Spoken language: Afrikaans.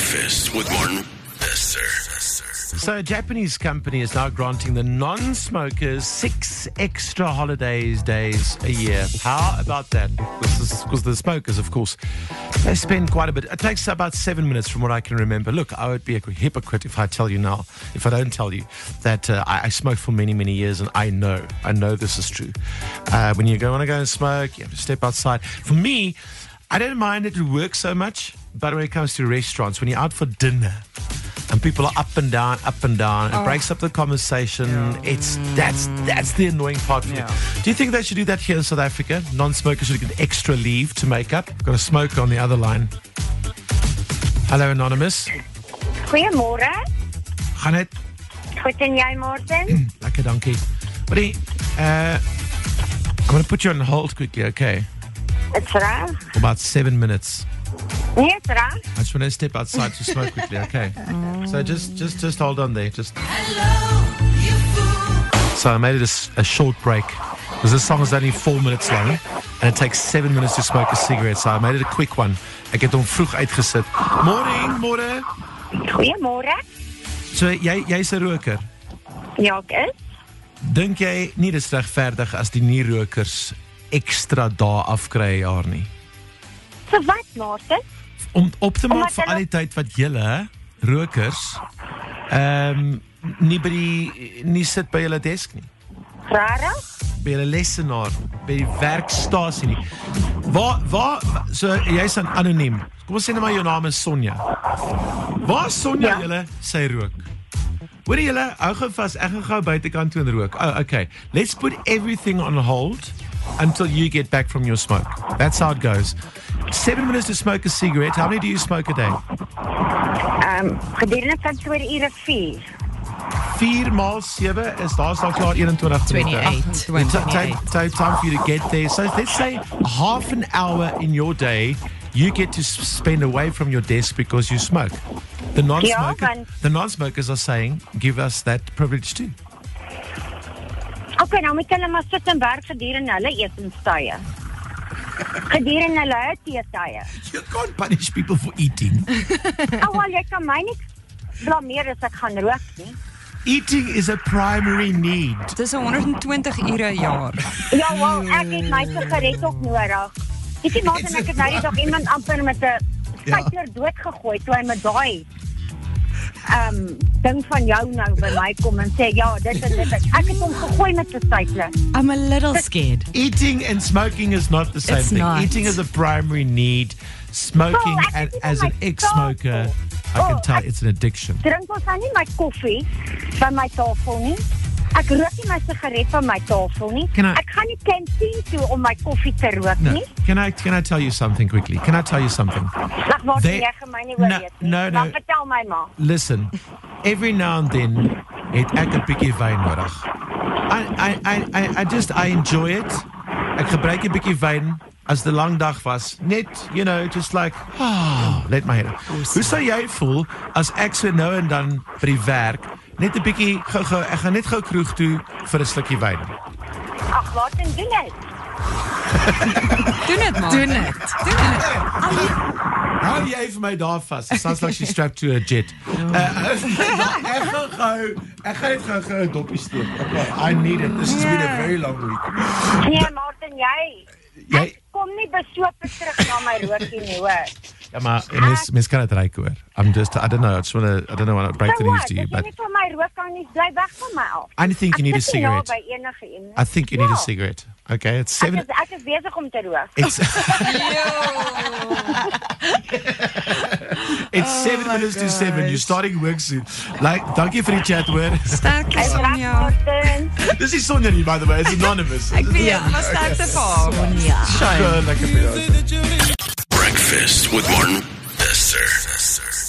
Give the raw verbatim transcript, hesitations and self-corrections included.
Breakfast with Martin Bester. So a Japanese company is now granting the non-smokers six extra holidays days a year. How about that? Because the smokers, of course, they spend quite a bit. It takes about seven minutes from what I can remember. Look, I would be a hypocrite if I tell you now, if I don't tell you that uh, I, I smoked for many, many years, and I know, I know this is true. Uh, when you go, want to go and smoke, you have to step outside. For me, I don't mind it would work so much, but when it comes to restaurants, when you're out for dinner, and people are up and down, up and down. It oh. breaks up the conversation. Yeah. It's that's that's the annoying part. For yeah. me. Do you think they should do that here in South Africa? Non-smokers should get extra leave to make up. Got a smoker on the other line. Hello, Anonymous. Goeiemôre. Gaan dit? Goed en jy, Martin? Lekker, dankie. Buddy, uh, I'm going to put you on hold quickly, okay? It's right. For about seven minutes. Nee, it's right. I just want to step outside to smoke quickly, okay? So just, just, just hold on there. Just. So I made it a, a short break because this song is only four minutes long, and it takes seven minutes to smoke a cigarette. So I made it a quick one. Ek het hom vroeg uitgesit. Morning, môre. Goeiemôre. So jy jy's 'n roker. Ja, ek is. Dink jy nie dis regverdig as die nie-rokers ekstra dae afkry 'n jaar nie? So wat, Martin? Om op te maak vir al die tyd wat julle rokers ehm um, nie by die nie sit by julle desk nie. Rarig? By julle lesenaar, by die werkstasie nie. Waar waar so jy's an anoniem. Kom ons sê net maar jou naam is Sonja. Waar is Sonja ja. julle sy rook? Hoor julle, hou gou vas, ek gaan gou buitekant toe en rook. Oh, okay. Let's put everything on hold until you get back from your smoke. That's how it goes. Seven minutes to smoke a cigarette. How many do you smoke a day? Um, gedurende van twee ure vier. Vier maal sewe is daar's al klaar eenentwintig. twenty-eight. Time, time, time for you to get there. So let's say half an hour in your day you get to spend away from your desk because you smoke. The non-smoker, ja, the non-smokers are saying, give us that privilege too. Okay, nou moet hulle maar sit en werk gedurende hulle etenstye. Gedurende hulle teetye. You can't punish people for eating. Oh, well, jy kan my nie blameer as ek gaan rook nie. Eating is a primary need. Dis honderd en twintig ure 'n jaar. Ja, wel, ek het my sigaret ook nodig. Ek het maar net ek het nou die dag iemand amper met 'n spyker doodgegooi toe hy met daai ehm um, ding van jou nou by my kom en sê ja, dit en dit. Ek het hom gegooi met 'n stapler. I'm a little scared. Eating and smoking is not the same It's thing. not. Eating is a primary need. Smoking Oh, and, as an ex-smoker, I can Oh, tell ek- it's an addiction. Drink ons nou nie my koffie by my tafel nie. Ek rook nie my sigaret by my tafel nie. Can I- Ek gaan nie kantien toe om my koffie te rook No, nie. can I can I tell you something quickly? Can I tell you something? Lag maar They- jy gaan my nie No, oorwees nie. no, no. Dan vertel my maar. Listen, every now and then, het ek 'n bietjie wyn nodig. I I I I I just I enjoy it. Ek gebruik 'n bietjie wyn as die lang dag was. Net, you know, just like, oh, let my head. Hoe sou jy voel as ek so nou en dan by die werk net 'n bietjie gou gou ek gaan net gou kroeg toe vir 'n slukkie wyn. Ag, wat en doen dit? Doen dit maar. Doen dit. Doen dit. Hou jy vir my daar vas? It sounds like she's strapped to a jet. Uh, ek gaan gou, ek gaan net gou gou 'n doppie steek. Okay, I need it. This has been a very long week. Nee, Martin, jy Jy ek kom nie besope terug na my rookie nie, hoor. ja, maar mens mens kan dit ryk hoor. I'm just I don't know. I just want to I don't know want to break the So news what? to you, As jy but nie van my rook kan nie, bly weg van my af. I think you need a Ek sit nie cigarette. naby enige een. I think you need a Ja. cigarette. Okay, it's Ek seven. is, ek is besig om te rook. It's it's seven minutes to seven. You're starting work soon. Like, dankie vir die chat hoor. Sterkte Ek raak Sonja. Martin. This is Sonja nie, by the way. It's anonymous. Ek weet, maar sterkte vir haar. Sonja. Lekker vir jou. Breakfast with Martin Bester.